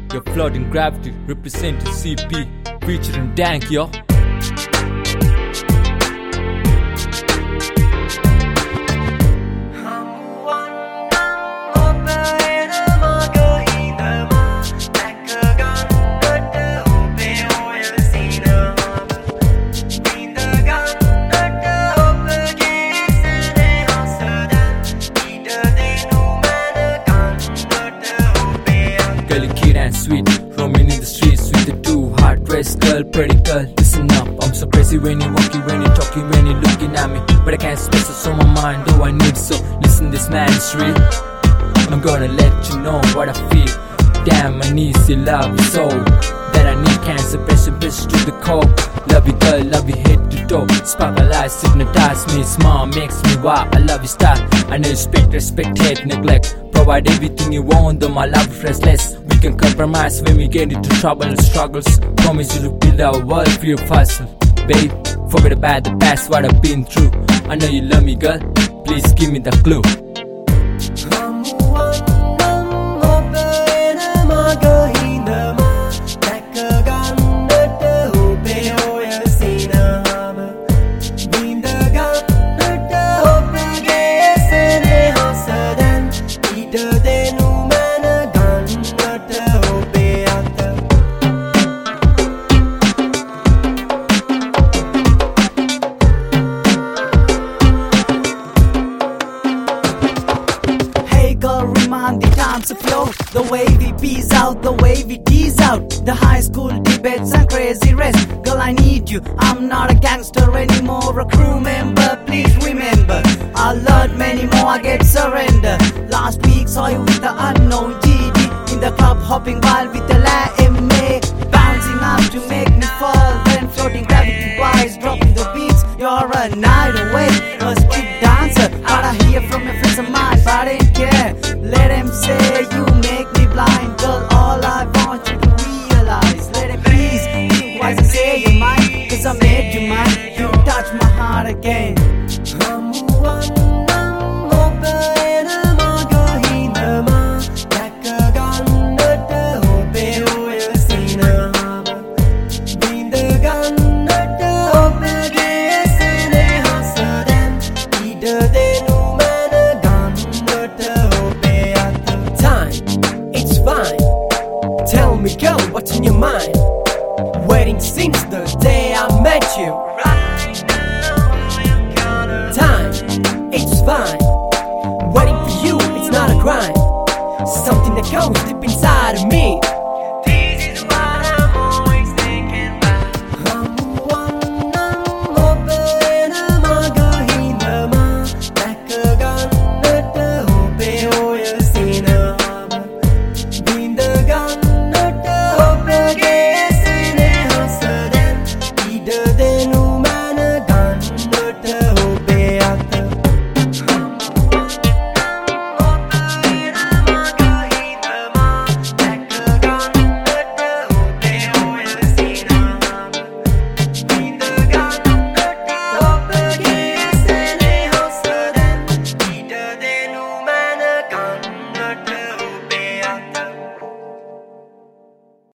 Your floating gravity representing CP, featuring Dank, yo. Cute and sweet, roaming in the streets with the two hard-dressed girl, pretty girl. Listen up, I'm so crazy when you walking, when you talking, when you looking at me, but I can't express what's on my mind. Oh, I need so listen, this man is real. I'm gonna let you know what I feel. Damn, I need your love so that I need can't suppress your bitch to the core. Love you girl, love you head to toe. Sparkle eyes hypnotize me, smile makes me wow. I love your style, I know respect, hate, neglect. Provide everything you want, though my love is restless. We can compromise when we get into trouble and struggles. Promise you to build our world for your first. Babe, forget about the past, what I've been through. I know you love me girl, please give me the clue. Remind the times of flow, the way we peace out, the way we tease out, the high school debates and crazy rest. Girl, I need you, I'm not a gangster anymore, a crew member, please remember. I learned many more, I get surrender. Last week saw you with the unknown GD in the club, hopping wild with the MA, bouncing up to make me fall, then floating gravity wise, dropping the beats. You're a night away, a street dancer, but I hear from your friends of mine, but I didn't care. Let them say you make me blind, girl, all I want you to realize. Let them please think wise and say you're mine, cause I made you mine. You touch my heart again. Tell me girl, what's in your mind? Waiting since the day I met you. Right now, you're gonna time, it's fine. Waiting for you, it's not a crime. Something that goes deep inside of me.